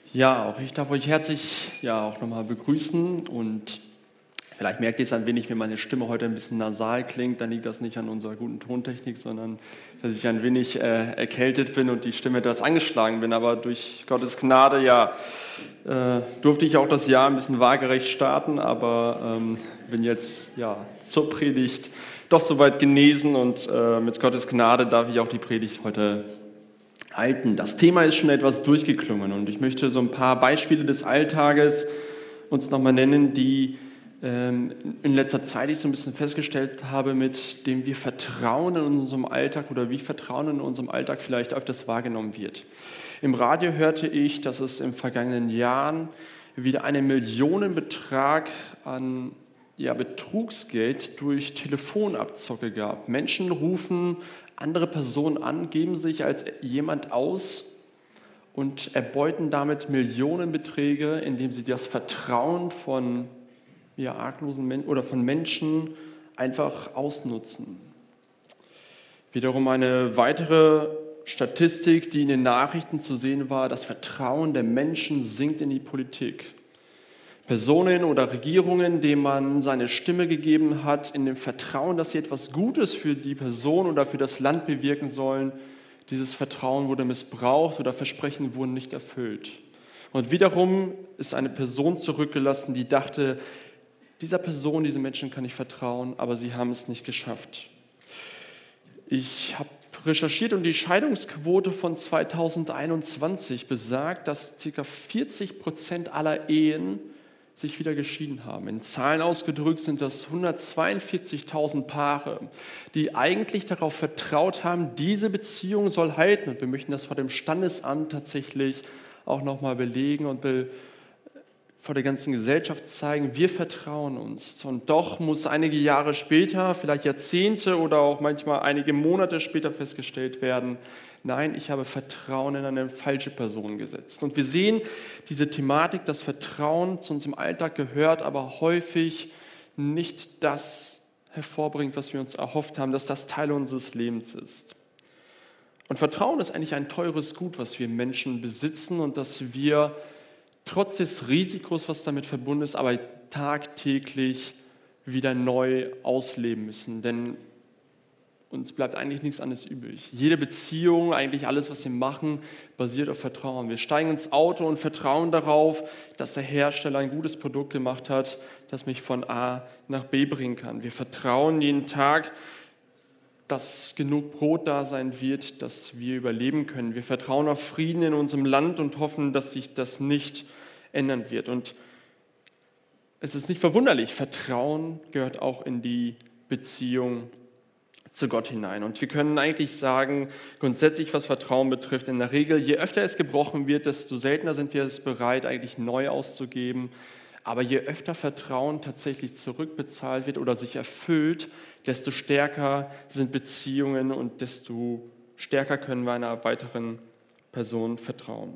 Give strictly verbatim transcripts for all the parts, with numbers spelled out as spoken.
Ja, auch ich darf euch herzlich ja auch nochmal begrüßen und vielleicht merkt ihr es ein wenig, wenn meine Stimme heute ein bisschen nasal klingt, dann liegt das nicht an unserer guten Tontechnik, sondern dass ich ein wenig äh, erkältet bin und die Stimme etwas angeschlagen bin, aber durch Gottes Gnade, ja, äh, durfte ich auch das Jahr ein bisschen waagerecht starten, aber ähm, bin jetzt ja zur Predigt doch soweit genesen und äh, mit Gottes Gnade darf ich auch die Predigt heute halten. Das Thema ist schon etwas durchgeklungen und ich möchte so ein paar Beispiele des Alltages uns nochmal nennen, die ähm, in letzter Zeit ich so ein bisschen festgestellt habe, mit dem wir Vertrauen in unserem Alltag oder wie Vertrauen in unserem Alltag vielleicht öfters wahrgenommen wird. Im Radio hörte ich, dass es im vergangenen Jahren wieder einen Millionenbetrag an ja, Betrugsgeld durch Telefonabzocke gab. Menschen rufen andere Personen an, geben sich als jemand aus und erbeuten damit Millionenbeträge, indem sie das Vertrauen von ja, arglosen Menschen oder von Menschen einfach ausnutzen. Wiederum eine weitere Statistik, die in den Nachrichten zu sehen war: Das Vertrauen der Menschen sinkt in die Politik. Personen oder Regierungen, denen man seine Stimme gegeben hat, in dem Vertrauen, dass sie etwas Gutes für die Person oder für das Land bewirken sollen, dieses Vertrauen wurde missbraucht oder Versprechen wurden nicht erfüllt. Und wiederum ist eine Person zurückgelassen, die dachte, dieser Person, diesen Menschen kann ich vertrauen, aber sie haben es nicht geschafft. Ich habe recherchiert und die Scheidungsquote von zweitausendeinundzwanzig besagt, dass ca. vierzig Prozent aller Ehen sich wieder geschieden haben. In Zahlen ausgedrückt sind das hundertzweiundvierzigtausend Paare, die eigentlich darauf vertraut haben, diese Beziehung soll halten. Und wir möchten das vor dem Standesamt tatsächlich auch nochmal belegen und be- vor der ganzen Gesellschaft zeigen, wir vertrauen uns. Und doch muss einige Jahre später, vielleicht Jahrzehnte oder auch manchmal einige Monate später festgestellt werden, nein, ich habe Vertrauen in eine falsche Person gesetzt. Und wir sehen diese Thematik, dass Vertrauen zu uns im Alltag gehört, aber häufig nicht das hervorbringt, was wir uns erhofft haben, dass das Teil unseres Lebens ist. Und Vertrauen ist eigentlich ein teures Gut, was wir Menschen besitzen und das wir trotz des Risikos, was damit verbunden ist, aber tagtäglich wieder neu ausleben müssen. Denn uns bleibt eigentlich nichts anderes übrig. Jede Beziehung, eigentlich alles, was wir machen, basiert auf Vertrauen. Wir steigen ins Auto und vertrauen darauf, dass der Hersteller ein gutes Produkt gemacht hat, das mich von A nach B bringen kann. Wir vertrauen jeden Tag, dass genug Brot da sein wird, dass wir überleben können. Wir vertrauen auf Frieden in unserem Land und hoffen, dass sich das nicht ändern wird. Und es ist nicht verwunderlich, Vertrauen gehört auch in die Beziehung zu Gott hinein. Und wir können eigentlich sagen, grundsätzlich, was Vertrauen betrifft, in der Regel, je öfter es gebrochen wird, desto seltener sind wir es bereit, eigentlich neu auszugeben. Aber je öfter Vertrauen tatsächlich zurückbezahlt wird oder sich erfüllt, desto stärker sind Beziehungen und desto stärker können wir einer weiteren Person vertrauen.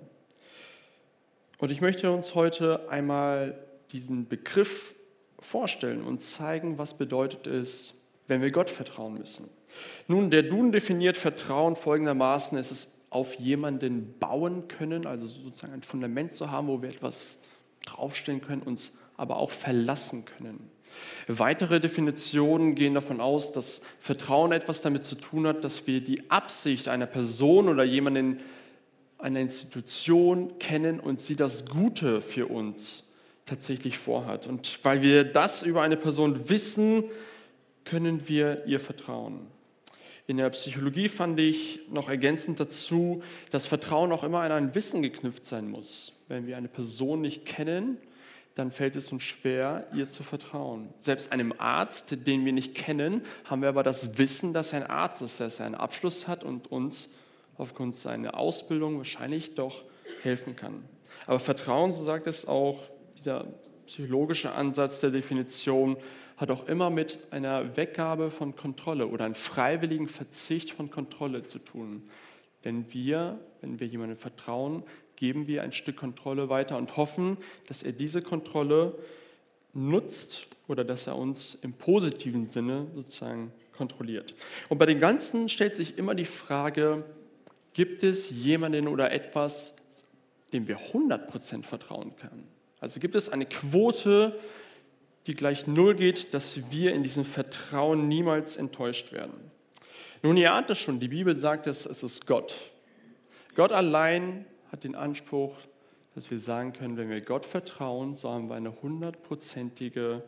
Und ich möchte uns heute einmal diesen Begriff vorstellen und zeigen, was bedeutet es, wenn wir Gott vertrauen müssen. Nun, der Duden definiert Vertrauen folgendermaßen: Es ist auf jemanden bauen können, also sozusagen ein Fundament zu haben, wo wir etwas draufstellen können, uns aber auch verlassen können. Weitere Definitionen gehen davon aus, dass Vertrauen etwas damit zu tun hat, dass wir die Absicht einer Person oder jemanden, einer Institution kennen und sie das Gute für uns tatsächlich vorhat. Und weil wir das über eine Person wissen, können wir ihr vertrauen. In der Psychologie fand ich noch ergänzend dazu, dass Vertrauen auch immer an ein Wissen geknüpft sein muss. Wenn wir eine Person nicht kennen, dann fällt es uns schwer, ihr zu vertrauen. Selbst einem Arzt, den wir nicht kennen, haben wir aber das Wissen, dass er ein Arzt ist, dass er einen Abschluss hat und uns aufgrund seiner Ausbildung wahrscheinlich doch helfen kann. Aber Vertrauen, so sagt es auch dieser psychologische Ansatz der Definition, hat auch immer mit einer Weggabe von Kontrolle oder einem freiwilligen Verzicht von Kontrolle zu tun. Denn wir, wenn wir jemandem vertrauen, geben wir ein Stück Kontrolle weiter und hoffen, dass er diese Kontrolle nutzt oder dass er uns im positiven Sinne sozusagen kontrolliert. Und bei dem Ganzen stellt sich immer die Frage, gibt es jemanden oder etwas, dem wir hundert Prozent vertrauen können? Also gibt es eine Quote, die gleich null geht, dass wir in diesem Vertrauen niemals enttäuscht werden? Nun, ihr ahnt es schon, die Bibel sagt es, es ist Gott. Gott allein hat den Anspruch, dass wir sagen können, wenn wir Gott vertrauen, so haben wir eine hundertprozentige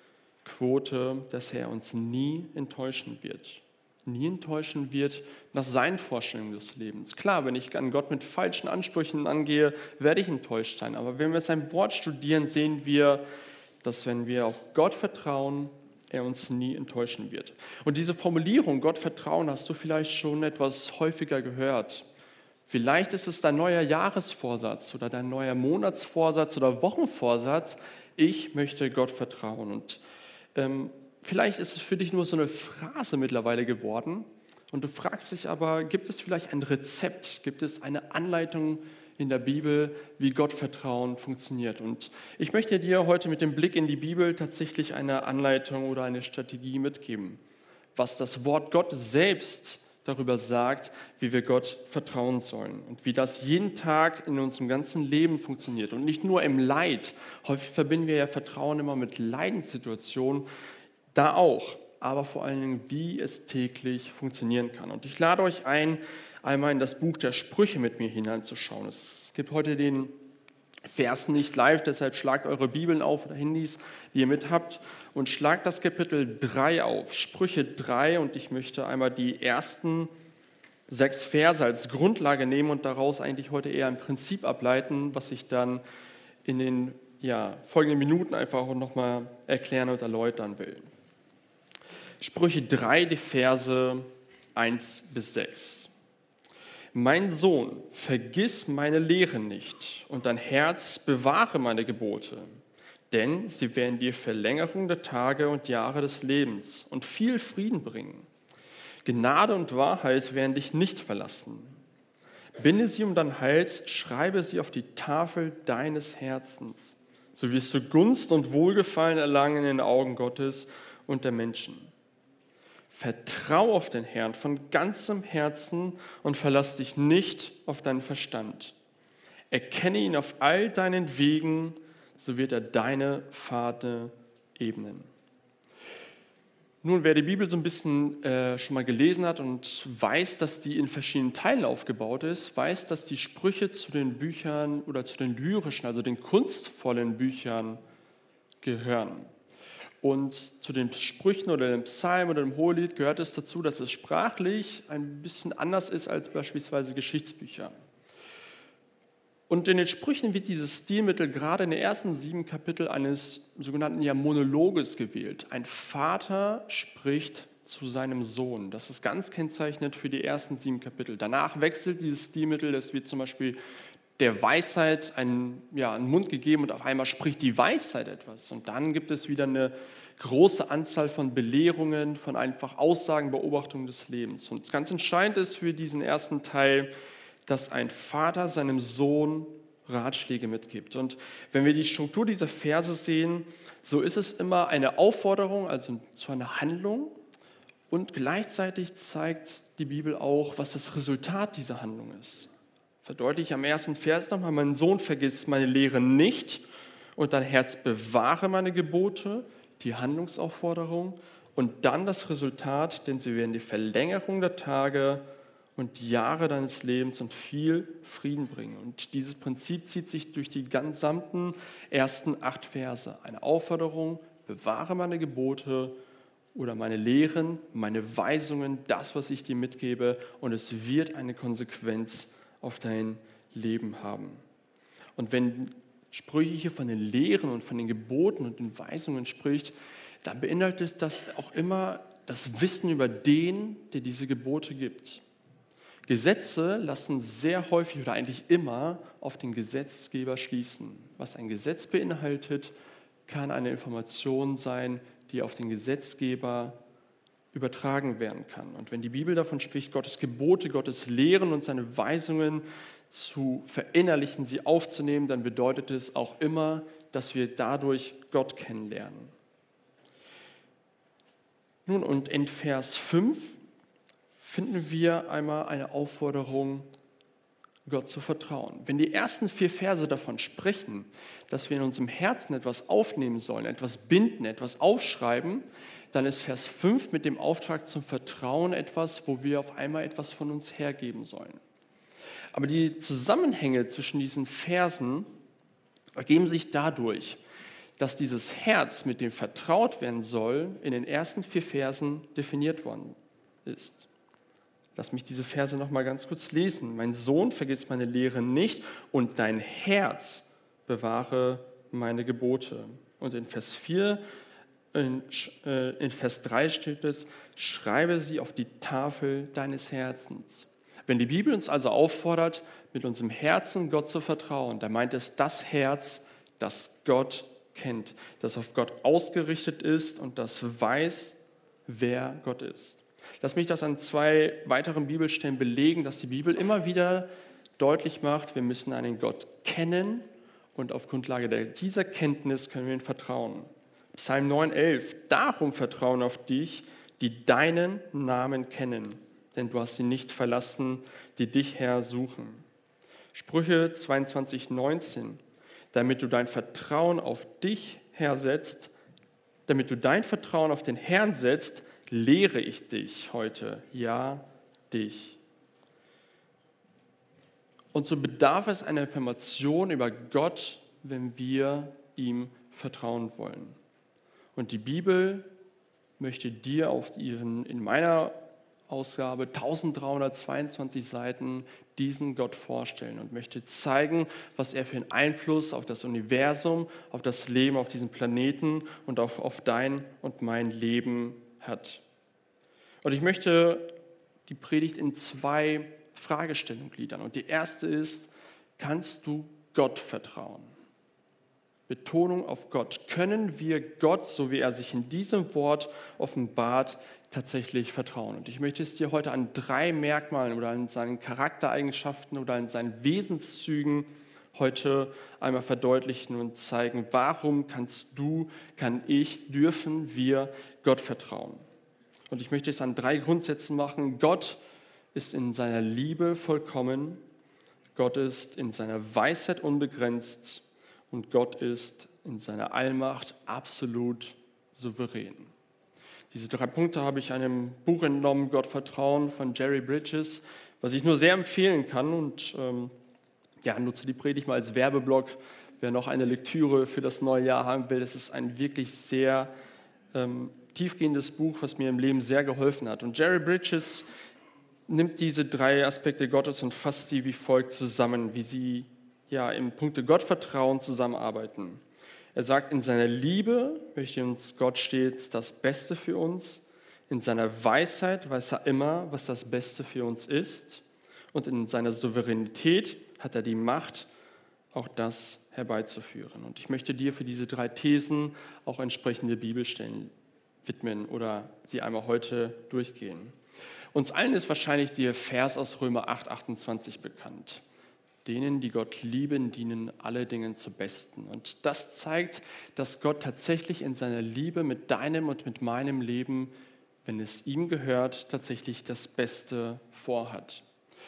Quote, dass er uns nie enttäuschen wird. Nie enttäuschen wird nach seinen Vorstellungen des Lebens. Klar, wenn ich an Gott mit falschen Ansprüchen angehe, werde ich enttäuscht sein. Aber wenn wir sein Wort studieren, sehen wir, dass wenn wir auf Gott vertrauen, er uns nie enttäuschen wird. Und diese Formulierung, Gott vertrauen, hast du vielleicht schon etwas häufiger gehört. Vielleicht ist es dein neuer Jahresvorsatz oder dein neuer Monatsvorsatz oder Wochenvorsatz. Ich möchte Gott vertrauen. Und ähm, vielleicht ist es für dich nur so eine Phrase mittlerweile geworden. Und du fragst dich aber, gibt es vielleicht ein Rezept? Gibt es eine Anleitung in der Bibel, wie Gottvertrauen funktioniert? Und ich möchte dir heute mit dem Blick in die Bibel tatsächlich eine Anleitung oder eine Strategie mitgeben, was das Wort Gott selbst darüber sagt, wie wir Gott vertrauen sollen und wie das jeden Tag in unserem ganzen Leben funktioniert und nicht nur im Leid. Häufig verbinden wir ja Vertrauen immer mit Leidenssituationen, da auch, aber vor allen Dingen, wie es täglich funktionieren kann. Und ich lade euch ein, einmal in das Buch der Sprüche mit mir hineinzuschauen. Es gibt heute den Vers nicht live, deshalb schlagt eure Bibeln auf oder Handys, die ihr mit habt, und schlagt das Kapitel drei auf, Sprüche drei, und ich möchte einmal die ersten sechs Verse als Grundlage nehmen und daraus eigentlich heute eher ein Prinzip ableiten, was ich dann in den ja, folgenden Minuten einfach nochmal erklären und erläutern will. Sprüche drei, die Verse eins bis sechs. Mein Sohn, vergiss meine Lehre nicht und dein Herz bewahre meine Gebote, denn sie werden dir Verlängerung der Tage und Jahre des Lebens und viel Frieden bringen. Gnade und Wahrheit werden dich nicht verlassen. Binde sie um deinen Hals, schreibe sie auf die Tafel deines Herzens. So wirst du Gunst und Wohlgefallen erlangen in den Augen Gottes und der Menschen. Vertrau auf den Herrn von ganzem Herzen und verlass dich nicht auf deinen Verstand. Erkenne ihn auf all deinen Wegen, so wird er deine Pfade ebnen. Nun, wer die Bibel so ein bisschen äh, schon mal gelesen hat und weiß, dass die in verschiedenen Teilen aufgebaut ist, weiß, dass die Sprüche zu den Büchern oder zu den lyrischen, also den kunstvollen Büchern gehören. Und zu den Sprüchen oder dem Psalm oder dem Hohelied gehört es dazu, dass es sprachlich ein bisschen anders ist als beispielsweise Geschichtsbücher. Und in den Sprüchen wird dieses Stilmittel gerade in den ersten sieben Kapiteln eines sogenannten ja, Monologes gewählt. Ein Vater spricht zu seinem Sohn. Das ist ganz kennzeichnend für die ersten sieben Kapitel. Danach wechselt dieses Stilmittel, es wird zum Beispiel der Weisheit einen, ja, einen Mund gegeben und auf einmal spricht die Weisheit etwas. Und dann gibt es wieder eine große Anzahl von Belehrungen, von einfach Aussagen, Beobachtungen des Lebens. Und ganz entscheidend ist für diesen ersten Teil, dass ein Vater seinem Sohn Ratschläge mitgibt. Und wenn wir die Struktur dieser Verse sehen, so ist es immer eine Aufforderung, also zu einer Handlung, und gleichzeitig zeigt die Bibel auch, was das Resultat dieser Handlung ist. Verdeutliche am ersten Vers nochmal: Mein Sohn, vergiss meine Lehre nicht und dein Herz bewahre meine Gebote, die Handlungsaufforderung, und dann das Resultat, denn sie werden die Verlängerung der Tage und die Jahre deines Lebens und viel Frieden bringen. Und dieses Prinzip zieht sich durch die gesamten ersten acht Verse. Eine Aufforderung: Bewahre meine Gebote oder meine Lehren, meine Weisungen, das, was ich dir mitgebe, und es wird eine Konsequenz auf dein Leben haben. Und wenn Sprüche hier von den Lehren und von den Geboten und den Weisungen spricht, dann beinhaltet das auch immer das Wissen über den, der diese Gebote gibt. Gesetze lassen sehr häufig oder eigentlich immer auf den Gesetzgeber schließen. Was ein Gesetz beinhaltet, kann eine Information sein, die auf den Gesetzgeber übertragen werden kann. Und wenn die Bibel davon spricht, Gottes Gebote, Gottes Lehren und seine Weisungen zu verinnerlichen, sie aufzunehmen, dann bedeutet es auch immer, dass wir dadurch Gott kennenlernen. Nun, und in Vers fünf finden wir einmal eine Aufforderung, Gott zu vertrauen. Wenn die ersten vier Verse davon sprechen, dass wir in unserem Herzen etwas aufnehmen sollen, etwas binden, etwas aufschreiben, dann ist Vers fünf mit dem Auftrag zum Vertrauen etwas, wo wir auf einmal etwas von uns hergeben sollen. Aber die Zusammenhänge zwischen diesen Versen ergeben sich dadurch, dass dieses Herz, mit dem vertraut werden soll, in den ersten vier Versen definiert worden ist. Lass mich diese Verse noch mal ganz kurz lesen. Mein Sohn, vergiss meine Lehre nicht und dein Herz bewahre meine Gebote. Und in Vers vier, in, äh, in Vers drei steht es, schreibe sie auf die Tafel deines Herzens. Wenn die Bibel uns also auffordert, mit unserem Herzen Gott zu vertrauen, dann meint es das Herz, das Gott kennt, das auf Gott ausgerichtet ist und das weiß, wer Gott ist. Lass mich das an zwei weiteren Bibelstellen belegen, dass die Bibel immer wieder deutlich macht, wir müssen einen Gott kennen und auf Grundlage dieser Kenntnis können wir ihm vertrauen. Psalm neun, elf, darum vertrauen auf dich, die deinen Namen kennen, denn du hast sie nicht verlassen, die dich, Herr, suchen. Sprüche zweiundzwanzig, neunzehn, damit du dein Vertrauen auf dich, Herr, setzt, damit du dein Vertrauen auf den Herrn setzt, lehre ich dich heute, ja, dich. Und so bedarf es einer Information über Gott, wenn wir ihm vertrauen wollen. Und die Bibel möchte dir auf ihren, in meiner Ausgabe eintausenddreihundertzweiundzwanzig Seiten diesen Gott vorstellen und möchte zeigen, was er für einen Einfluss auf das Universum, auf das Leben auf diesem Planeten und auch auf dein und mein Leben hat. Und ich möchte die Predigt in zwei Fragestellungen gliedern. Und die erste ist, kannst du Gott vertrauen? Betonung auf Gott. Können wir Gott, so wie er sich in diesem Wort offenbart, tatsächlich vertrauen? Und ich möchte es dir heute an drei Merkmalen oder an seinen Charaktereigenschaften oder an seinen Wesenszügen heute einmal verdeutlichen und zeigen, warum kannst du, kann ich, dürfen wir Gott vertrauen? Und ich möchte es an drei Grundsätzen machen. Gott ist in seiner Liebe vollkommen, Gott ist in seiner Weisheit unbegrenzt und Gott ist in seiner Allmacht absolut souverän. Diese drei Punkte habe ich einem Buch entnommen, Gott vertrauen, von Jerry Bridges, was ich nur sehr empfehlen kann und ähm, ja, nutze die Predigt mal als Werbeblock. Wer noch eine Lektüre für das neue Jahr haben will, das ist ein wirklich sehr ähm, tiefgehendes Buch, was mir im Leben sehr geholfen hat. Und Jerry Bridges nimmt diese drei Aspekte Gottes und fasst sie wie folgt zusammen, wie sie ja im Punkte Gottvertrauen zusammenarbeiten. Er sagt, in seiner Liebe möchte uns Gott stets das Beste für uns. In seiner Weisheit weiß er immer, was das Beste für uns ist. Und in seiner Souveränität hat er die Macht, auch das herbeizuführen. Und ich möchte dir für diese drei Thesen auch entsprechende Bibelstellen widmen oder sie einmal heute durchgehen. Uns allen ist wahrscheinlich der Vers aus Römer acht, achtundzwanzig bekannt. Denen, die Gott lieben, dienen alle Dinge zum Besten. Und das zeigt, dass Gott tatsächlich in seiner Liebe mit deinem und mit meinem Leben, wenn es ihm gehört, tatsächlich das Beste vorhat.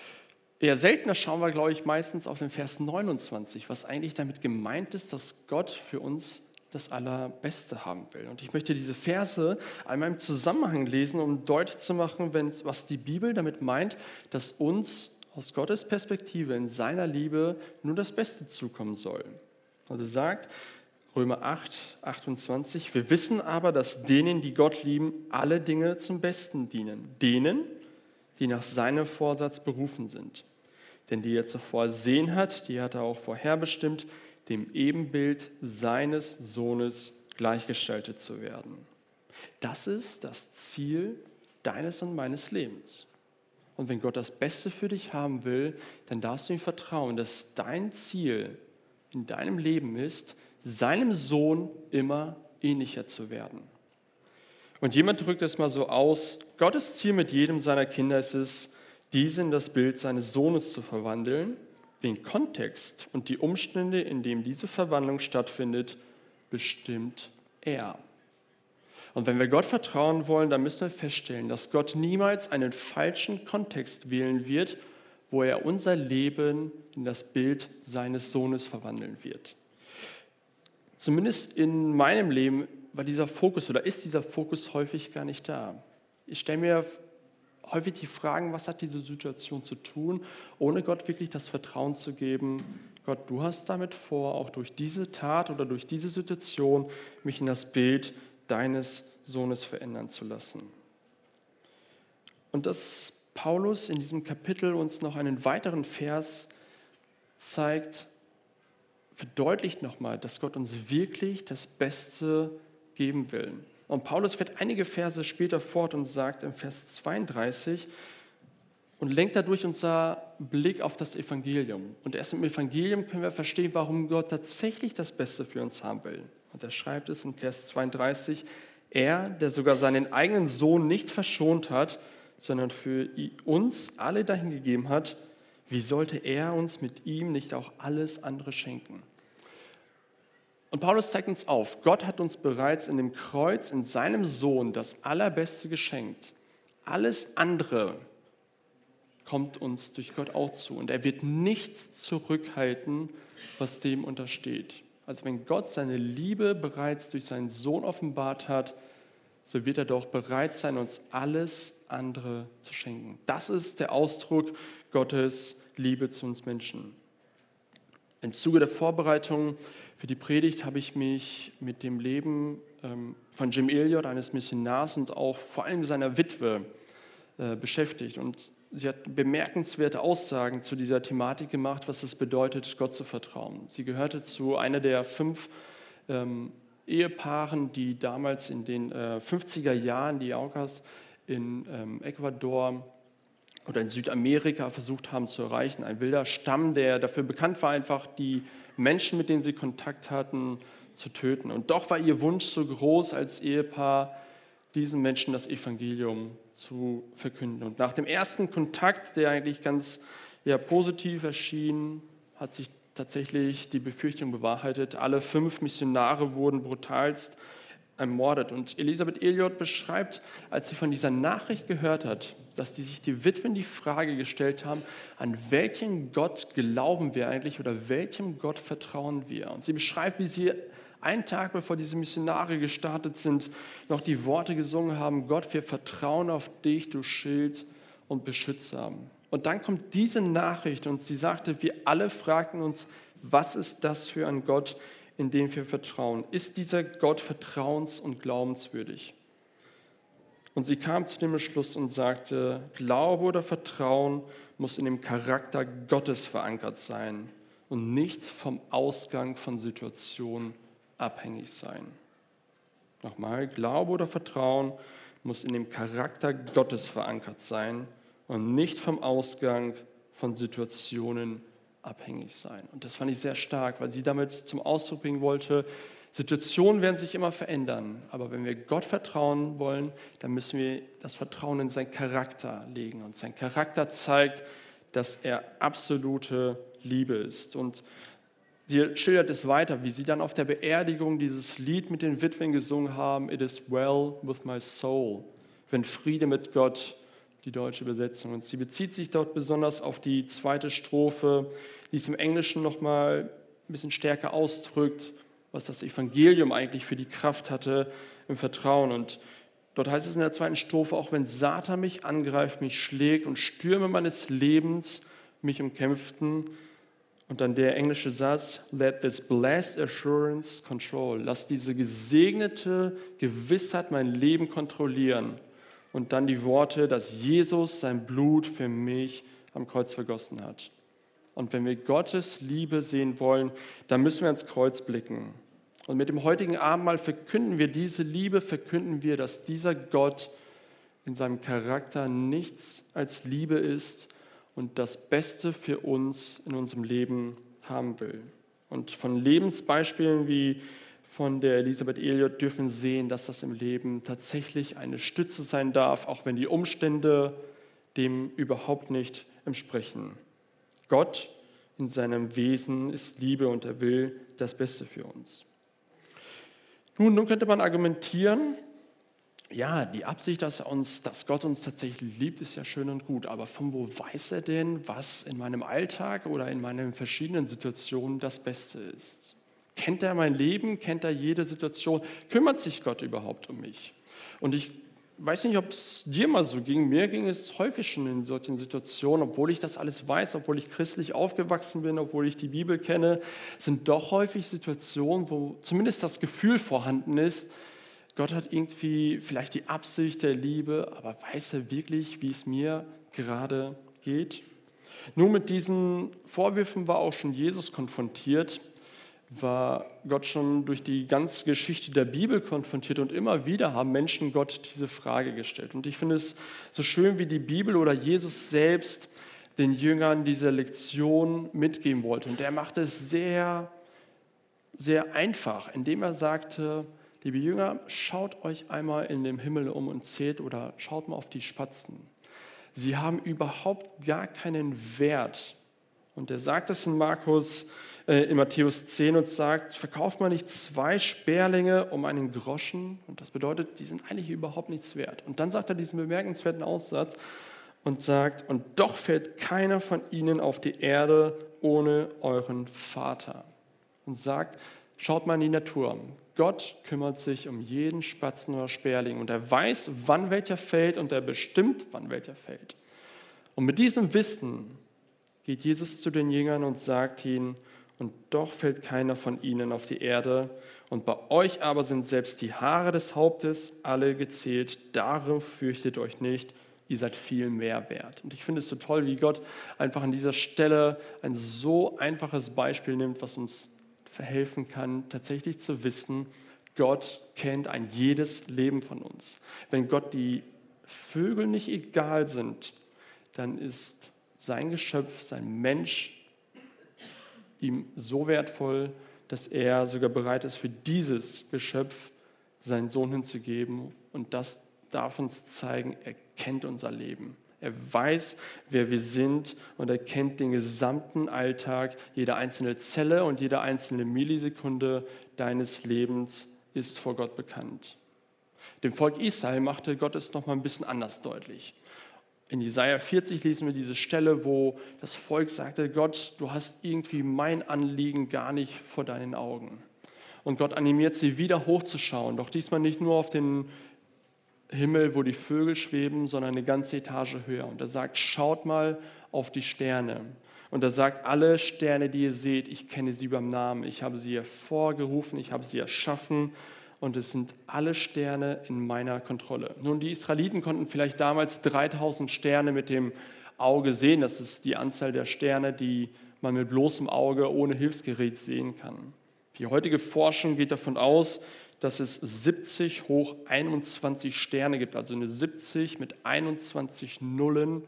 Eher seltener schauen wir, glaube ich, meistens auf den Vers neunundzwanzig, was eigentlich damit gemeint ist, dass Gott für uns das Allerbeste haben will. Und ich möchte diese Verse einmal im Zusammenhang lesen, um deutlich zu machen, was die Bibel damit meint, dass uns aus Gottes Perspektive in seiner Liebe nur das Beste zukommen soll. Also sagt Römer acht, achtundzwanzig, wir wissen aber, dass denen, die Gott lieben, alle Dinge zum Besten dienen. Denen, die nach seinem Vorsatz berufen sind. Denn die er zuvor ersehen hat, die hat er auch vorherbestimmt, dem Ebenbild seines Sohnes gleichgestaltet zu werden. Das ist das Ziel deines und meines Lebens. Und wenn Gott das Beste für dich haben will, dann darfst du ihm vertrauen, dass dein Ziel in deinem Leben ist, seinem Sohn immer ähnlicher zu werden. Und jemand drückt es mal so aus, Gottes Ziel mit jedem seiner Kinder ist es, diese in das Bild seines Sohnes zu verwandeln. Den Kontext und die Umstände, in denen diese Verwandlung stattfindet, bestimmt er. Und wenn wir Gott vertrauen wollen, dann müssen wir feststellen, dass Gott niemals einen falschen Kontext wählen wird, wo er unser Leben in das Bild seines Sohnes verwandeln wird. Zumindest in meinem Leben war dieser Fokus oder ist dieser Fokus häufig gar nicht da. Ich stelle mir häufig die Fragen, was hat diese Situation zu tun, ohne Gott wirklich das Vertrauen zu geben, Gott, du hast damit vor, auch durch diese Tat oder durch diese Situation mich in das Bild deines Sohnes verändern zu lassen. Und dass Paulus in diesem Kapitel uns noch einen weiteren Vers zeigt, verdeutlicht nochmal, dass Gott uns wirklich das Beste geben will. Und Paulus fährt einige Verse später fort und sagt im Vers zweiunddreißig und lenkt dadurch unser Blick auf das Evangelium. Und erst im Evangelium können wir verstehen, warum Gott tatsächlich das Beste für uns haben will. Und er schreibt es in Vers zweiunddreißig, er, der sogar seinen eigenen Sohn nicht verschont hat, sondern für uns alle dahingegeben hat, wie sollte er uns mit ihm nicht auch alles andere schenken? Und Paulus zeigt uns auf, Gott hat uns bereits in dem Kreuz, in seinem Sohn, das Allerbeste geschenkt. Alles andere kommt uns durch Gott auch zu. Und er wird nichts zurückhalten, was dem untersteht. Also wenn Gott seine Liebe bereits durch seinen Sohn offenbart hat, so wird er doch bereit sein, uns alles andere zu schenken. Das ist der Ausdruck Gottes Liebe zu uns Menschen. Im Zuge der Vorbereitung für die Predigt habe ich mich mit dem Leben ähm, von Jim Elliot, eines Missionars, und auch vor allem seiner Witwe äh, beschäftigt. Und sie hat bemerkenswerte Aussagen zu dieser Thematik gemacht, was es bedeutet, Gott zu vertrauen. Sie gehörte zu einer der fünf ähm, Ehepaaren, die damals in den äh, fünfziger Jahren die Aucas in ähm, Ecuador oder in Südamerika versucht haben zu erreichen. Ein wilder Stamm, der dafür bekannt war, einfach die Menschen, mit denen sie Kontakt hatten, zu töten. Und doch war ihr Wunsch so groß, als Ehepaar diesen Menschen das Evangelium zu verkünden. Und nach dem ersten Kontakt, der eigentlich ganz ja, positiv erschien, hat sich tatsächlich die Befürchtung bewahrheitet. Alle fünf Missionare wurden brutalst ermordet. Und Elisabeth Elliot beschreibt, als sie von dieser Nachricht gehört hat, dass die sich die Witwen die Frage gestellt haben, an welchen Gott glauben wir eigentlich oder welchem Gott vertrauen wir? Und sie beschreibt, wie sie einen Tag bevor diese Missionare gestartet sind, noch die Worte gesungen haben, Gott, wir vertrauen auf dich, du Schild und Beschützer. Und dann kommt diese Nachricht und sie sagte, wir alle fragten uns, was ist das für ein Gott, in den wir vertrauen? Ist dieser Gott vertrauens- und glaubenswürdig? Und sie kam zu dem Beschluss und sagte, Glaube oder Vertrauen muss in dem Charakter Gottes verankert sein und nicht vom Ausgang von Situationen abhängig sein. Nochmal, Glaube oder Vertrauen muss in dem Charakter Gottes verankert sein und nicht vom Ausgang von Situationen abhängig sein. Und das fand ich sehr stark, weil sie damit zum Ausdruck bringen wollte, Situationen werden sich immer verändern, aber wenn wir Gott vertrauen wollen, dann müssen wir das Vertrauen in seinen Charakter legen. Und sein Charakter zeigt, dass er absolute Liebe ist. Und sie schildert es weiter, wie sie dann auf der Beerdigung dieses Lied mit den Witwen gesungen haben, It is well with my soul, wenn Friede mit Gott, die deutsche Übersetzung. Und sie bezieht sich dort besonders auf die zweite Strophe, die es im Englischen nochmal ein bisschen stärker ausdrückt, was das Evangelium eigentlich für die Kraft hatte im Vertrauen. Und dort heißt es in der zweiten Strophe, auch wenn Satan mich angreift, mich schlägt und Stürme meines Lebens mich umkämpften. Und dann der englische Satz, let this blessed assurance control. Lass diese gesegnete Gewissheit mein Leben kontrollieren. Und dann die Worte, dass Jesus sein Blut für mich am Kreuz vergossen hat. Und wenn wir Gottes Liebe sehen wollen, dann müssen wir ans Kreuz blicken. Und mit dem heutigen Abendmahl verkünden wir diese Liebe, verkünden wir, dass dieser Gott in seinem Charakter nichts als Liebe ist und das Beste für uns in unserem Leben haben will. Und von Lebensbeispielen wie von der Elisabeth Elliot dürfen sehen, dass das im Leben tatsächlich eine Stütze sein darf, auch wenn die Umstände dem überhaupt nicht entsprechen. Gott in seinem Wesen ist Liebe und er will das Beste für uns. Nun, nun könnte man argumentieren, ja, die Absicht, dass, er uns, dass Gott uns tatsächlich liebt, ist ja schön und gut. Aber von wo weiß er denn, was in meinem Alltag oder in meinen verschiedenen Situationen das Beste ist? Kennt er mein Leben? Kennt er jede Situation? Kümmert sich Gott überhaupt um mich? Und ich weiß nicht, ob es dir mal so ging. Mir ging es häufig schon in solchen Situationen, obwohl ich das alles weiß, obwohl ich christlich aufgewachsen bin, obwohl ich die Bibel kenne, sind doch häufig Situationen, wo zumindest das Gefühl vorhanden ist, Gott hat irgendwie vielleicht die Absicht der Liebe, aber weiß er wirklich, wie es mir gerade geht? Nur mit diesen Vorwürfen war auch schon Jesus konfrontiert, war Gott schon durch die ganze Geschichte der Bibel konfrontiert und immer wieder haben Menschen Gott diese Frage gestellt. Und ich finde es so schön, wie die Bibel oder Jesus selbst den Jüngern diese Lektion mitgeben wollte. Und er machte es sehr, sehr einfach, indem er sagte, liebe Jünger, schaut euch einmal in dem Himmel um und zählt oder schaut mal auf die Spatzen. Sie haben überhaupt gar keinen Wert. Und er sagt es in Markus, äh, in Matthäus zehn und sagt, verkauft man nicht zwei Sperlinge um einen Groschen? Und das bedeutet, die sind eigentlich überhaupt nichts wert. Und dann sagt er diesen bemerkenswerten Aussatz und sagt, und doch fällt keiner von ihnen auf die Erde ohne euren Vater. Und sagt, schaut mal in die Natur. Gott kümmert sich um jeden Spatzen oder Sperling und er weiß, wann welcher fällt und er bestimmt, wann welcher fällt. Und mit diesem Wissen geht Jesus zu den Jüngern und sagt ihnen, und doch fällt keiner von ihnen auf die Erde. Und bei euch aber sind selbst die Haare des Hauptes alle gezählt. Darum fürchtet euch nicht, ihr seid viel mehr wert. Und ich finde es so toll, wie Gott einfach an dieser Stelle ein so einfaches Beispiel nimmt, was uns verhelfen kann, tatsächlich zu wissen, Gott kennt ein jedes Leben von uns. Wenn Gott die Vögel nicht egal sind, dann ist sein Geschöpf, sein Mensch ihm so wertvoll, dass er sogar bereit ist, für dieses Geschöpf seinen Sohn hinzugeben. Und das darf uns zeigen, er kennt unser Leben. Er weiß, wer wir sind und er kennt den gesamten Alltag. Jede einzelne Zelle und jede einzelne Millisekunde deines Lebens ist vor Gott bekannt. Dem Volk Israel machte Gott es noch mal ein bisschen anders deutlich. In Jesaja vierzig lesen wir diese Stelle, wo das Volk sagte, Gott, du hast irgendwie mein Anliegen gar nicht vor deinen Augen. Und Gott animiert sie wieder hochzuschauen, doch diesmal nicht nur auf den Himmel, wo die Vögel schweben, sondern eine ganze Etage höher. Und er sagt, schaut mal auf die Sterne. Und er sagt, alle Sterne, die ihr seht, ich kenne sie beim Namen. Ich habe sie hervorgerufen, ich habe sie erschaffen. Und es sind alle Sterne in meiner Kontrolle. Nun, die Israeliten konnten vielleicht damals dreitausend Sterne mit dem Auge sehen. Das ist die Anzahl der Sterne, die man mit bloßem Auge ohne Hilfsgerät sehen kann. Die heutige Forschung geht davon aus, dass es siebzig hoch einundzwanzig Sterne gibt, also eine siebzig mit einundzwanzig Nullen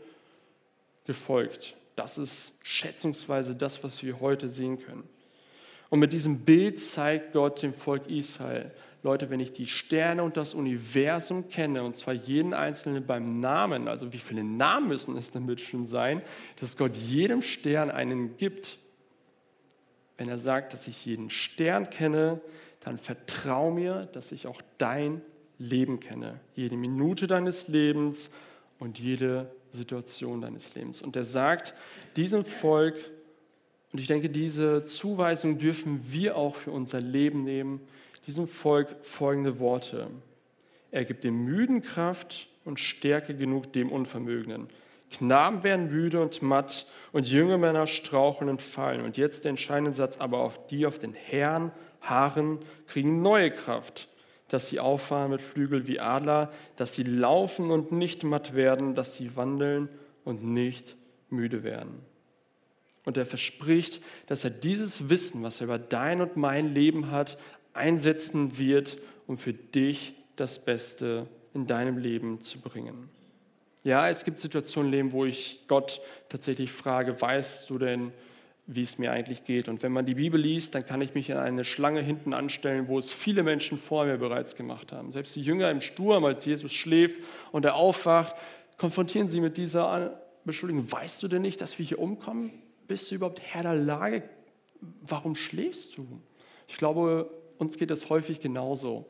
gefolgt. Das ist schätzungsweise das, was wir heute sehen können. Und mit diesem Bild zeigt Gott dem Volk Israel, Leute, wenn ich die Sterne und das Universum kenne, und zwar jeden Einzelnen beim Namen, also wie viele Namen müssen es damit schon sein, dass Gott jedem Stern einen gibt. Wenn er sagt, dass ich jeden Stern kenne, dann vertrau mir, dass ich auch dein Leben kenne. Jede Minute deines Lebens und jede Situation deines Lebens. Und er sagt diesem Volk, und ich denke, diese Zuweisung dürfen wir auch für unser Leben nehmen, diesem Volk folgende Worte. Er gibt dem Müden Kraft und Stärke genug dem Unvermögenden. Knaben werden müde und matt und junge Männer straucheln und fallen. Und jetzt der entscheidende Satz, aber auf die auf den Herrn harren, kriegen neue Kraft, dass sie auffahren mit Flügeln wie Adler, dass sie laufen und nicht matt werden, dass sie wandeln und nicht müde werden. Und er verspricht, dass er dieses Wissen, was er über dein und mein Leben hat, einsetzen wird, um für dich das Beste in deinem Leben zu bringen. Ja, es gibt Situationen im Leben, wo ich Gott tatsächlich frage, weißt du denn, wie es mir eigentlich geht? Und wenn man die Bibel liest, dann kann ich mich in eine Schlange hinten anstellen, wo es viele Menschen vor mir bereits gemacht haben. Selbst die Jünger im Sturm, als Jesus schläft und er aufwacht, konfrontieren sie mit dieser Beschuldigung. Weißt du denn nicht, dass wir hier umkommen? Bist du überhaupt Herr der Lage? Warum schläfst du? Ich glaube, uns geht es häufig genauso.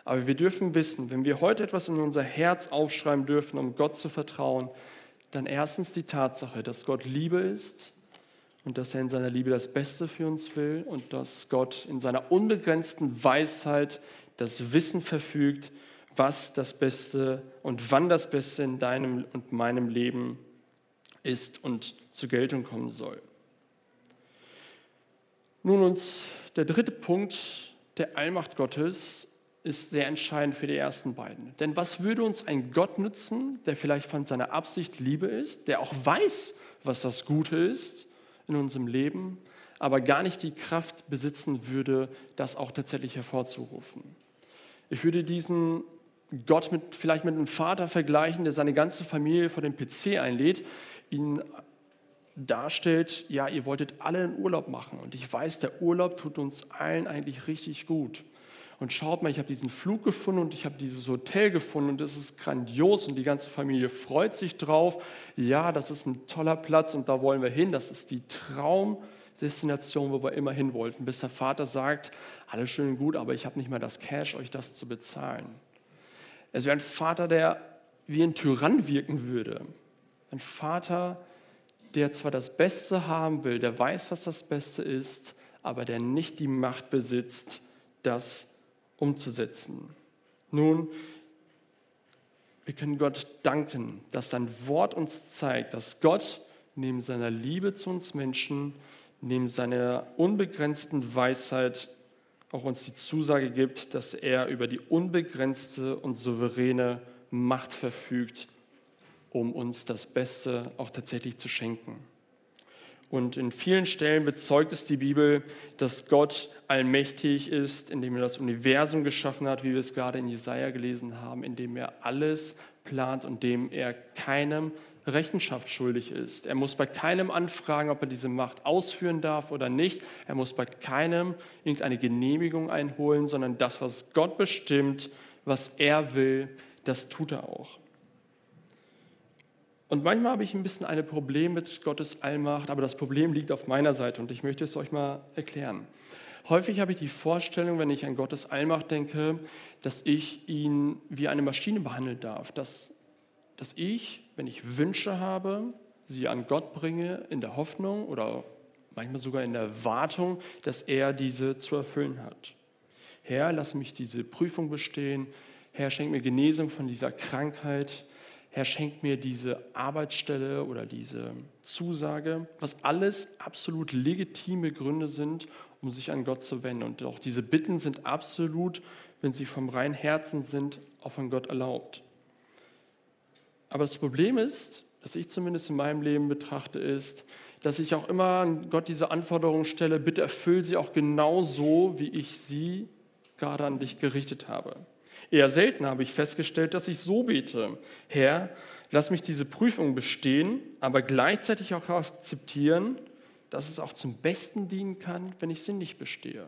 Aber wir dürfen wissen, wenn wir heute etwas in unser Herz aufschreiben dürfen, um Gott zu vertrauen, dann erstens die Tatsache, dass Gott Liebe ist und dass er in seiner Liebe das Beste für uns will und dass Gott in seiner unbegrenzten Weisheit das Wissen verfügt, was das Beste und wann das Beste in deinem und meinem Leben ist und zur Geltung kommen soll. Nun, und der dritte Punkt der Allmacht Gottes ist sehr entscheidend für die ersten beiden. Denn was würde uns ein Gott nützen, der vielleicht von seiner Absicht Liebe ist, der auch weiß, was das Gute ist in unserem Leben, aber gar nicht die Kraft besitzen würde, das auch tatsächlich hervorzurufen? Ich würde diesen Gott mit, vielleicht mit einem Vater vergleichen, der seine ganze Familie vor den P C einlädt, ihn darstellt, ja, ihr wolltet alle einen Urlaub machen und ich weiß, der Urlaub tut uns allen eigentlich richtig gut. Und schaut mal, ich habe diesen Flug gefunden und ich habe dieses Hotel gefunden und das ist grandios und die ganze Familie freut sich drauf. Ja, das ist ein toller Platz und da wollen wir hin. Das ist die Traumdestination, wo wir immer hin wollten, bis der Vater sagt, alles schön und gut, aber ich habe nicht mal das Cash, euch das zu bezahlen. Es wäre ein Vater, der wie ein Tyrann wirken würde. Ein Vater, der zwar das Beste haben will, der weiß, was das Beste ist, aber der nicht die Macht besitzt, das umzusetzen. Nun, wir können Gott danken, dass sein Wort uns zeigt, dass Gott neben seiner Liebe zu uns Menschen, neben seiner unbegrenzten Weisheit auch uns die Zusage gibt, dass er über die unbegrenzte und souveräne Macht verfügt, um uns das Beste auch tatsächlich zu schenken. Und in vielen Stellen bezeugt es die Bibel, dass Gott allmächtig ist, indem er das Universum geschaffen hat, wie wir es gerade in Jesaja gelesen haben, indem er alles plant und dem er keinem Rechenschaft schuldig ist. Er muss bei keinem anfragen, ob er diese Macht ausführen darf oder nicht. Er muss bei keinem irgendeine Genehmigung einholen, sondern das, was Gott bestimmt, was er will, das tut er auch. Und manchmal habe ich ein bisschen ein Problem mit Gottes Allmacht, aber das Problem liegt auf meiner Seite und ich möchte es euch mal erklären. Häufig habe ich die Vorstellung, wenn ich an Gottes Allmacht denke, dass ich ihn wie eine Maschine behandeln darf, dass, dass ich, wenn ich Wünsche habe, sie an Gott bringe in der Hoffnung oder manchmal sogar in der Erwartung, dass er diese zu erfüllen hat. Herr, lass mich diese Prüfung bestehen. Herr, schenk mir Genesung von dieser Krankheit. Herr, schenk mir diese Arbeitsstelle oder diese Zusage, was alles absolut legitime Gründe sind, um sich an Gott zu wenden. Und auch diese Bitten sind absolut, wenn sie vom reinen Herzen sind, auch von Gott erlaubt. Aber das Problem ist, das ich zumindest in meinem Leben betrachte, ist, dass ich auch immer an Gott diese Anforderungen stelle, bitte erfüll sie auch genau so, wie ich sie gerade an dich gerichtet habe. Eher selten habe ich festgestellt, dass ich so bete: Herr, lass mich diese Prüfung bestehen, aber gleichzeitig auch akzeptieren, dass es auch zum Besten dienen kann, wenn ich sie nicht bestehe.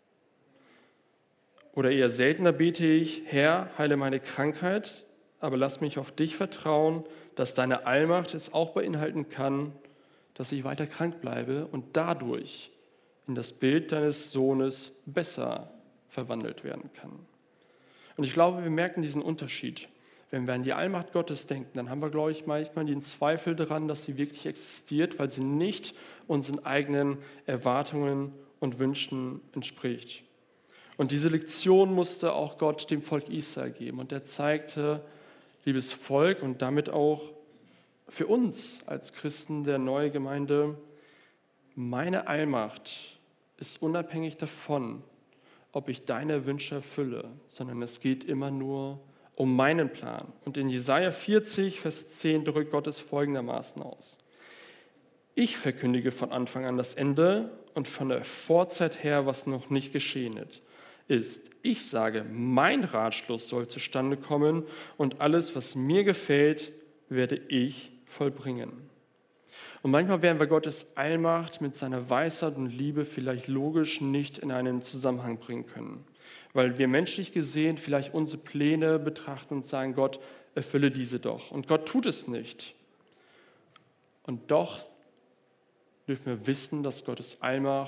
Oder eher seltener bete ich: Herr, heile meine Krankheit, aber lass mich auf dich vertrauen, dass deine Allmacht es auch beinhalten kann, dass ich weiter krank bleibe und dadurch in das Bild deines Sohnes besser verwandelt werden kann. Und ich glaube, wir merken diesen Unterschied. Wenn wir an die Allmacht Gottes denken, dann haben wir, glaube ich, manchmal den Zweifel daran, dass sie wirklich existiert, weil sie nicht unseren eigenen Erwartungen und Wünschen entspricht. Und diese Lektion musste auch Gott dem Volk Israel geben. Und er zeigte, liebes Volk, und damit auch für uns als Christen der neuen Gemeinde, meine Allmacht ist unabhängig davon, ob ich deine Wünsche erfülle, sondern es geht immer nur um meinen Plan. Und in Jesaja vierzig, Vers zehn drückt Gott es folgendermaßen aus: Ich verkündige von Anfang an das Ende und von der Vorzeit her, was noch nicht geschehen ist. Ich sage, mein Ratschluss soll zustande kommen und alles, was mir gefällt, werde ich vollbringen. Und manchmal werden wir Gottes Allmacht mit seiner Weisheit und Liebe vielleicht logisch nicht in einen Zusammenhang bringen können, weil wir menschlich gesehen vielleicht unsere Pläne betrachten und sagen: Gott, erfülle diese doch. Und Gott tut es nicht. Und doch dürfen wir wissen, dass Gottes Allmacht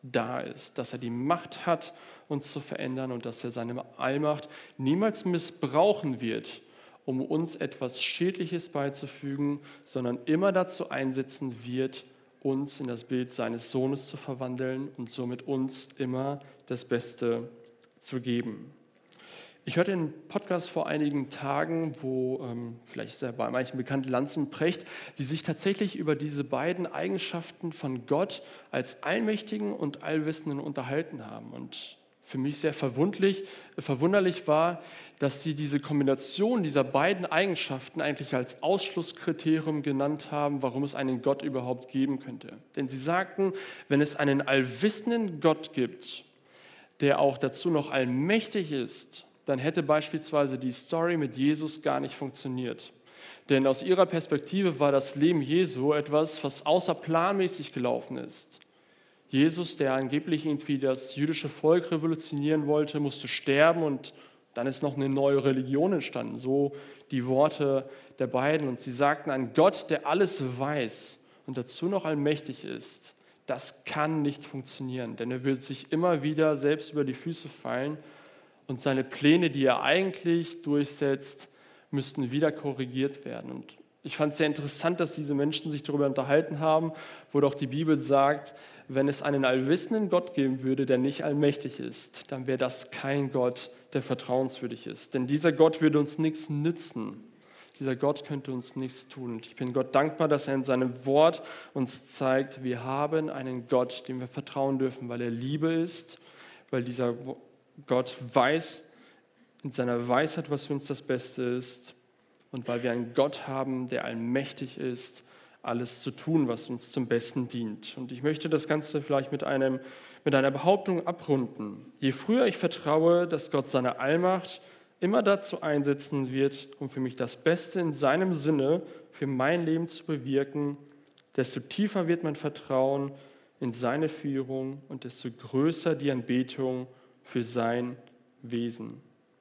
da ist, dass er die Macht hat, uns zu verändern und dass er seine Allmacht niemals missbrauchen wird, um uns etwas Schädliches beizufügen, sondern immer dazu einsetzen wird, uns in das Bild seines Sohnes zu verwandeln und somit uns immer das Beste zu geben. Ich hörte einen Podcast vor einigen Tagen, wo ähm, vielleicht ist er bei manchen bekannt, Lanz und Precht, die sich tatsächlich über diese beiden Eigenschaften von Gott als Allmächtigen und Allwissenden unterhalten haben. Und für mich sehr verwundlich, verwunderlich war, dass sie diese Kombination dieser beiden Eigenschaften eigentlich als Ausschlusskriterium genannt haben, warum es einen Gott überhaupt geben könnte. Denn sie sagten, wenn es einen allwissenden Gott gibt, der auch dazu noch allmächtig ist, dann hätte beispielsweise die Story mit Jesus gar nicht funktioniert. Denn aus ihrer Perspektive war das Leben Jesu etwas, was außerplanmäßig gelaufen ist. Jesus, der angeblich irgendwie das jüdische Volk revolutionieren wollte, musste sterben und dann ist noch eine neue Religion entstanden. So die Worte der beiden. Und sie sagten, ein Gott, der alles weiß und dazu noch allmächtig ist, das kann nicht funktionieren, denn er wird sich immer wieder selbst über die Füße fallen und seine Pläne, die er eigentlich durchsetzt, müssten wieder korrigiert werden. Und ich fand es sehr interessant, dass diese Menschen sich darüber unterhalten haben, wo doch die Bibel sagt, wenn es einen allwissenden Gott geben würde, der nicht allmächtig ist, dann wäre das kein Gott, der vertrauenswürdig ist. Denn dieser Gott würde uns nichts nützen. Dieser Gott könnte uns nichts tun. Und ich bin Gott dankbar, dass er in seinem Wort uns zeigt, wir haben einen Gott, dem wir vertrauen dürfen, weil er Liebe ist, weil dieser Gott weiß in seiner Weisheit, was für uns das Beste ist und weil wir einen Gott haben, der allmächtig ist, alles zu tun, was uns zum Besten dient. Und ich möchte das Ganze vielleicht mit, einem, mit einer Behauptung abrunden. Je früher ich vertraue, dass Gott seine Allmacht immer dazu einsetzen wird, um für mich das Beste in seinem Sinne für mein Leben zu bewirken, desto tiefer wird mein Vertrauen in seine Führung und desto größer die Anbetung für sein Wesen.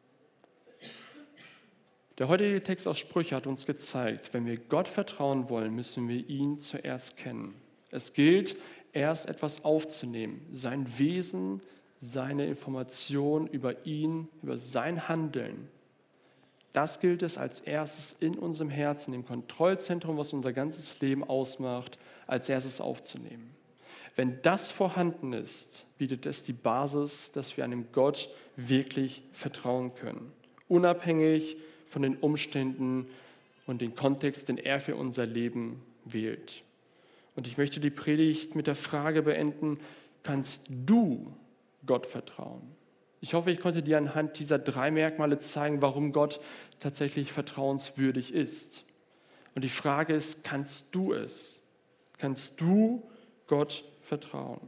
Der heutige Text aus Sprüche hat uns gezeigt, wenn wir Gott vertrauen wollen, müssen wir ihn zuerst kennen. Es gilt, erst etwas aufzunehmen, sein Wesen, seine Information über ihn, über sein Handeln. Das gilt es als erstes in unserem Herzen, im Kontrollzentrum, was unser ganzes Leben ausmacht, als erstes aufzunehmen. Wenn das vorhanden ist, bietet es die Basis, dass wir einem Gott wirklich vertrauen können. Unabhängig von den Umständen und dem Kontext, den er für unser Leben wählt. Und ich möchte die Predigt mit der Frage beenden, kannst du Gott vertrauen? Ich hoffe, ich konnte dir anhand dieser drei Merkmale zeigen, warum Gott tatsächlich vertrauenswürdig ist. Und die Frage ist, kannst du es? Kannst du Gott vertrauen?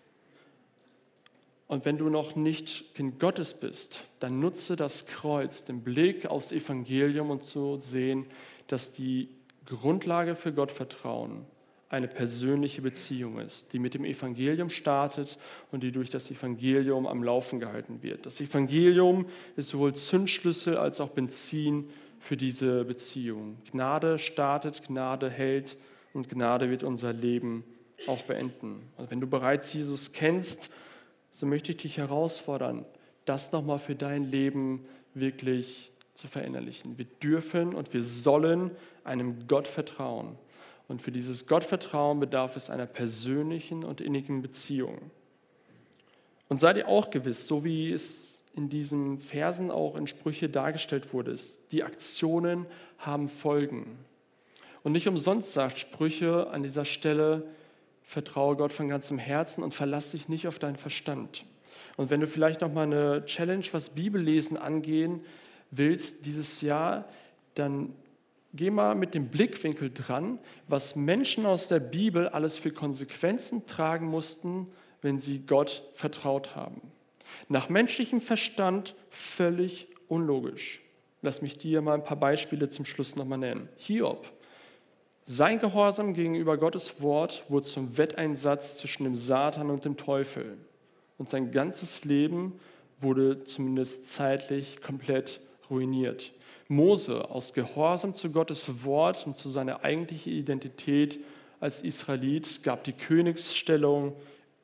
Und wenn du noch nicht Kind Gottes bist, dann nutze das Kreuz, den Blick aufs Evangelium und zu sehen, dass die Grundlage für Gottvertrauen eine persönliche Beziehung ist, die mit dem Evangelium startet und die durch das Evangelium am Laufen gehalten wird. Das Evangelium ist sowohl Zündschlüssel als auch Benzin für diese Beziehung. Gnade startet, Gnade hält und Gnade wird unser Leben auch beenden. Und wenn du bereits Jesus kennst, so möchte ich dich herausfordern, das nochmal für dein Leben wirklich zu verinnerlichen. Wir dürfen und wir sollen einem Gott vertrauen. Und für dieses Gottvertrauen bedarf es einer persönlichen und innigen Beziehung. Und sei dir auch gewiss, so wie es in diesen Versen auch in Sprüche dargestellt wurde, die Aktionen haben Folgen. Und nicht umsonst sagt Sprüche an dieser Stelle, vertraue Gott von ganzem Herzen und verlass dich nicht auf deinen Verstand. Und wenn du vielleicht noch mal eine Challenge, was Bibellesen angehen willst dieses Jahr, dann geh mal mit dem Blickwinkel dran, was Menschen aus der Bibel alles für Konsequenzen tragen mussten, wenn sie Gott vertraut haben. Nach menschlichem Verstand völlig unlogisch. Lass mich dir mal ein paar Beispiele zum Schluss noch mal nennen. Hiob. Sein Gehorsam gegenüber Gottes Wort wurde zum Wetteinsatz zwischen dem Satan und dem Teufel. Und sein ganzes Leben wurde zumindest zeitlich komplett ruiniert. Mose, aus Gehorsam zu Gottes Wort und zu seiner eigentlichen Identität als Israelit, gab die Königsstellung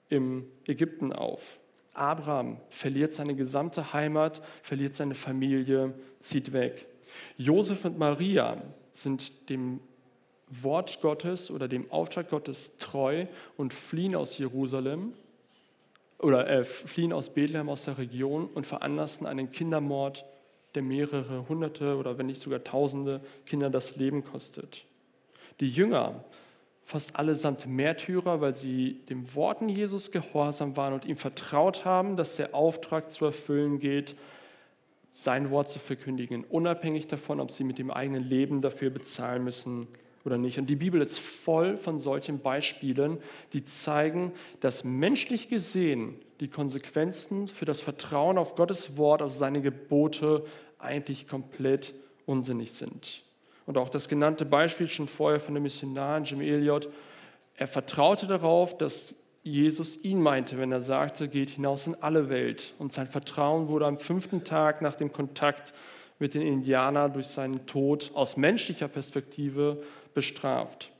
im Ägypten auf. Abraham verliert seine gesamte Heimat, verliert seine Familie, zieht weg. Josef und Maria sind dem Wort Gottes oder dem Auftrag Gottes treu und fliehen aus Jerusalem oder äh, fliehen aus Bethlehem, aus der Region und veranlassen einen Kindermord, der mehrere hunderte oder wenn nicht sogar tausende Kinder das Leben kostet. Die Jünger, fast allesamt Märtyrer, weil sie dem Worten Jesus gehorsam waren und ihm vertraut haben, dass der Auftrag zu erfüllen geht, sein Wort zu verkündigen, unabhängig davon, ob sie mit dem eigenen Leben dafür bezahlen müssen oder nicht. Und die Bibel ist voll von solchen Beispielen, die zeigen, dass menschlich gesehen die Konsequenzen für das Vertrauen auf Gottes Wort, auf seine Gebote eigentlich komplett unsinnig sind. Und auch das genannte Beispiel schon vorher von dem Missionar Jim Elliot, er vertraute darauf, dass Jesus ihn meinte, wenn er sagte, geht hinaus in alle Welt. Und sein Vertrauen wurde am fünften Tag nach dem Kontakt mit den Indianern durch seinen Tod aus menschlicher Perspektive bestraft.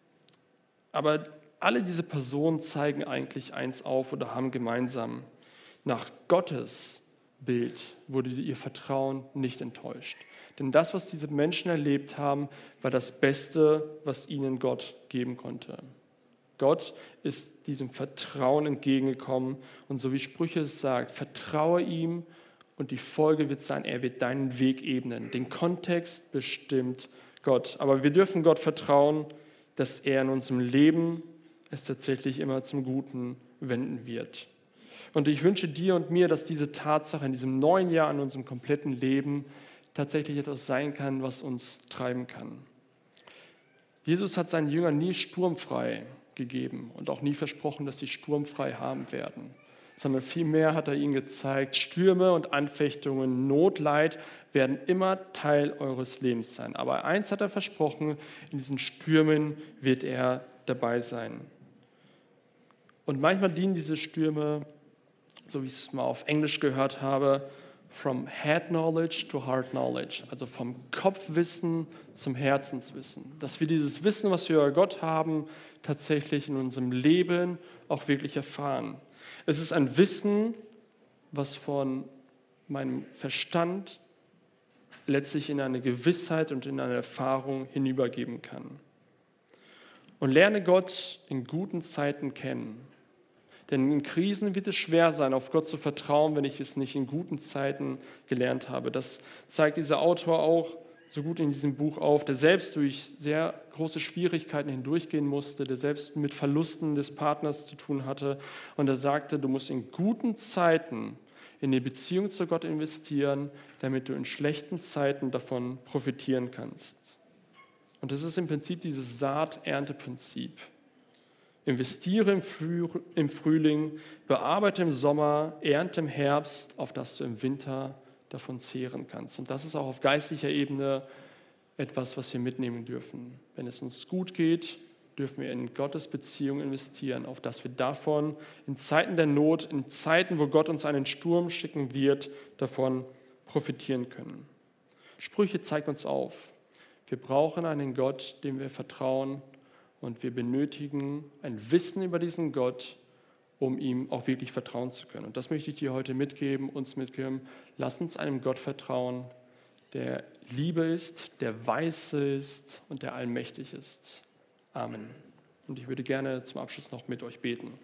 Aber alle diese Personen zeigen eigentlich eins auf oder haben gemeinsam: Nach Gottes Bild wurde ihr Vertrauen nicht enttäuscht. Denn das, was diese Menschen erlebt haben, war das Beste, was ihnen Gott geben konnte. Gott ist diesem Vertrauen entgegengekommen und so wie Sprüche es sagt, vertraue ihm und die Folge wird sein, er wird deinen Weg ebnen. Den Kontext bestimmt Gott. Aber wir dürfen Gott vertrauen, dass er in unserem Leben es tatsächlich immer zum Guten wenden wird. Und ich wünsche dir und mir, dass diese Tatsache in diesem neuen Jahr in unserem kompletten Leben tatsächlich etwas sein kann, was uns treiben kann. Jesus hat seinen Jüngern nie sturmfrei gegeben und auch nie versprochen, dass sie sturmfrei haben werden, sondern vielmehr hat er ihnen gezeigt, Stürme und Anfechtungen, Not, Leid werden immer Teil eures Lebens sein. Aber eins hat er versprochen, in diesen Stürmen wird er dabei sein. Und manchmal dienen diese Stürme, so wie ich es mal auf Englisch gehört habe, from head knowledge to heart knowledge, also vom Kopfwissen zum Herzenswissen. Dass wir dieses Wissen, was wir über Gott haben, tatsächlich in unserem Leben auch wirklich erfahren. Es ist ein Wissen, was von meinem Verstand letztlich in eine Gewissheit und in eine Erfahrung hinübergeben kann. Und lerne Gott in guten Zeiten kennen. Denn in Krisen wird es schwer sein, auf Gott zu vertrauen, wenn ich es nicht in guten Zeiten gelernt habe. Das zeigt dieser Autor auch so gut in diesem Buch auf, der selbst durch sehr große Schwierigkeiten hindurchgehen musste, der selbst mit Verlusten des Partners zu tun hatte. Und er sagte, du musst in guten Zeiten in die Beziehung zu Gott investieren, damit du in schlechten Zeiten davon profitieren kannst. Und das ist im Prinzip dieses Saat-Ernte-Prinzip. Investiere im Frühling, bearbeite im Sommer, ernte im Herbst, auf das du im Winter davon zehren kannst. Und das ist auch auf geistlicher Ebene etwas, was wir mitnehmen dürfen. Wenn es uns gut geht, dürfen wir in Gottes Beziehung investieren, auf das wir davon in Zeiten der Not, in Zeiten, wo Gott uns einen Sturm schicken wird, davon profitieren können. Sprüche zeigt uns auf, wir brauchen einen Gott, dem wir vertrauen, und wir benötigen ein Wissen über diesen Gott, um ihm auch wirklich vertrauen zu können. Und das möchte ich dir heute mitgeben, uns mitgeben. Lass uns einem Gott vertrauen, der Liebe ist, der weise ist und der allmächtig ist. Amen. Und ich würde gerne zum Abschluss noch mit euch beten.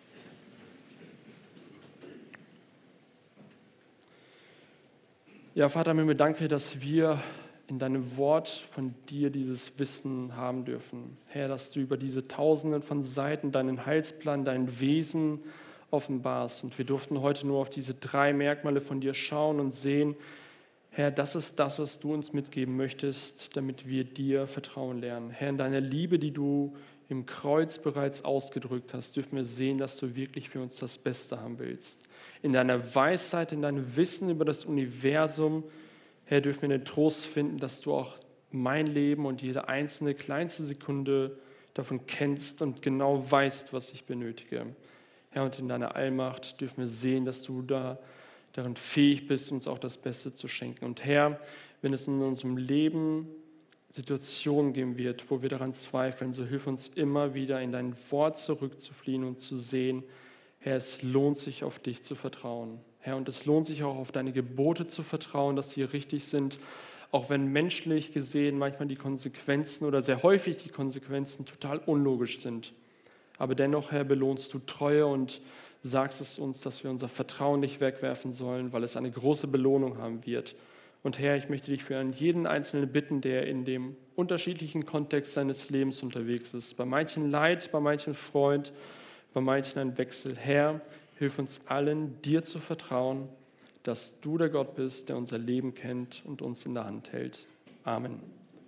Ja, Vater, mir danke, dass wir in deinem Wort von dir dieses Wissen haben dürfen. Herr, dass du über diese Tausenden von Seiten deinen Heilsplan, dein Wesen offenbarst. Und wir durften heute nur auf diese drei Merkmale von dir schauen und sehen, Herr, das ist das, was du uns mitgeben möchtest, damit wir dir vertrauen lernen. Herr, in deiner Liebe, die du im Kreuz bereits ausgedrückt hast, dürfen wir sehen, dass du wirklich für uns das Beste haben willst. In deiner Weisheit, in deinem Wissen über das Universum, Herr, dürfen wir den Trost finden, dass du auch mein Leben und jede einzelne kleinste Sekunde davon kennst und genau weißt, was ich benötige. Herr, und in deiner Allmacht dürfen wir sehen, dass du da darin fähig bist, uns auch das Beste zu schenken. Und Herr, wenn es in unserem Leben Situationen geben wird, wo wir daran zweifeln, so hilf uns immer wieder in dein Wort zurückzufliehen und zu sehen, Herr, es lohnt sich, auf dich zu vertrauen. Herr, und es lohnt sich auch, auf deine Gebote zu vertrauen, dass sie richtig sind, auch wenn menschlich gesehen manchmal die Konsequenzen oder sehr häufig die Konsequenzen total unlogisch sind. Aber dennoch, Herr, belohnst du Treue und sagst es uns, dass wir unser Vertrauen nicht wegwerfen sollen, weil es eine große Belohnung haben wird. Und Herr, ich möchte dich für jeden Einzelnen bitten, der in dem unterschiedlichen Kontext seines Lebens unterwegs ist. Bei manchen Leid, bei manchen Freud, bei manchen ein Wechsel. Herr, hilf uns allen, dir zu vertrauen, dass du der Gott bist, der unser Leben kennt und uns in der Hand hält. Amen.